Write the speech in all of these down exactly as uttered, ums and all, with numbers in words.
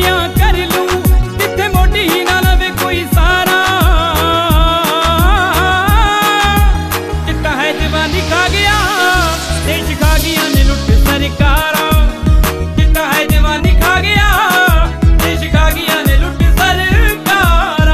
कुर्बानियां कर लूं जिथे मोटी ही ना लवे कोई सारा। चिट्टा है जवानी खा गया देश खा गया ने लुट सरकारा। चिट्टा है जवानी खा गया देश खा गया ने लुट सरकारा।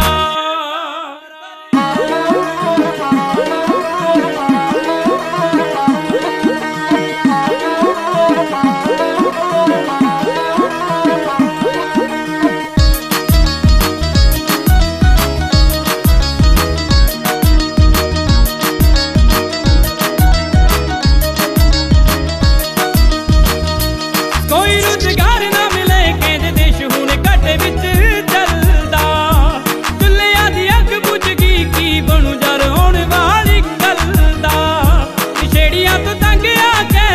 कोई रोजगार ना मिले कहते देश हुण घाटे विच चलदा। चुल्लियां दी अग बुझ गई की बनू जर होण वाली गलदा। नशेड़ियां तो तंग आके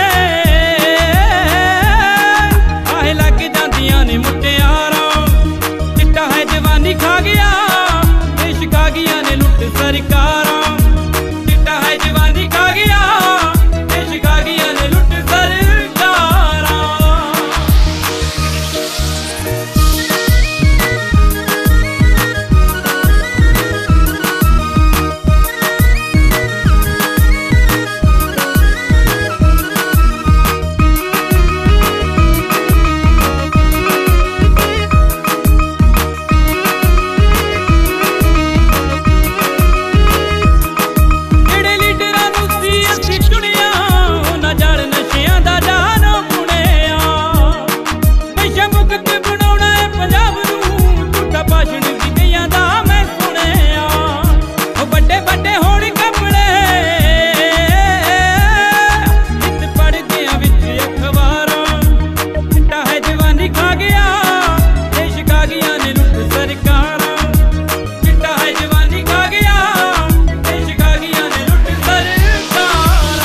आहे लग जांदियां ने मुटियारां। चिट्टा है जवानी खा गया देश खा गया ने लुट सरकारां। चिट्टा है जवानी खा गया देश खा गया ने लुट सरकारां। ਜਿਹੜੇ ਲੀਡਰਾਂ ਨੂੰ ਸੀ ਅਸੀਂ ਚੁਣਿਆ ਉਹਨਾਂ ਜਲ ਨਸ਼ਿਆਂ ਦਾ ਜਾਨ ਬੁਣਿਆ। ਨਸ਼ਾ ਮੁਕਤ ਬਣਾਉਣਾ ਹੈ ਪੰਜਾਬ ਨੂੰ ਝੂਠਾ ਭਾਸ਼ਣ ਵੀ ਕਈਆਂ ਦਾ ਮੈਂ ਸੁਣਿਆ। ਉਹ ਵੱਡੇ ਵੱਡੇ ਹੋਣ ਕੱਪੜੇ ਨਿੱਤ ਪੜ੍ਹਦਿਆਂ ਵਿੱਚ ਅਖਬਾਰਾਂ। ਚਿੱਟਾ ਹੈ ਜਵਾਨੀ ਖਾ ਗਿਆ ਦੇਸ਼ ਖਾ ਗਿਆ ਨੇ ਲੁੱਟ ਸਰਕਾਰਾਂ। ਚਿੱਟਾ ਹੈ ਜਵਾਨੀ ਖਾ ਗਿਆ ਦੇਸ਼ ਖਾ ਗਿਆ ਨੇ ਲੁੱਟ ਸਰਕਾਰਾਂ।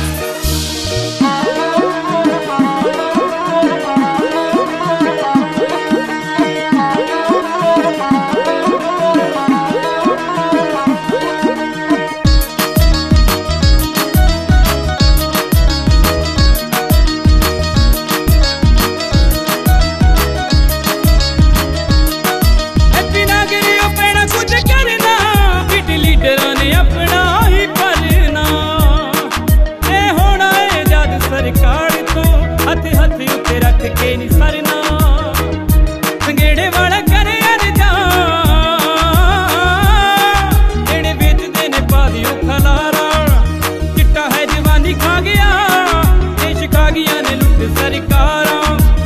हैप्पी नागरी ओ पैना कुछ करना फिट लीडरां ने अपना ही भरना। ए होना है जद सरकार तो हथ हथ उत्ते रख के नी सरना। संगेड़े वाला करे अरजा जेड़े बेचदे ने पा दियो खलारा। चिट्टा है जवानी खा गया देश खा गया ने लुट सरकारां।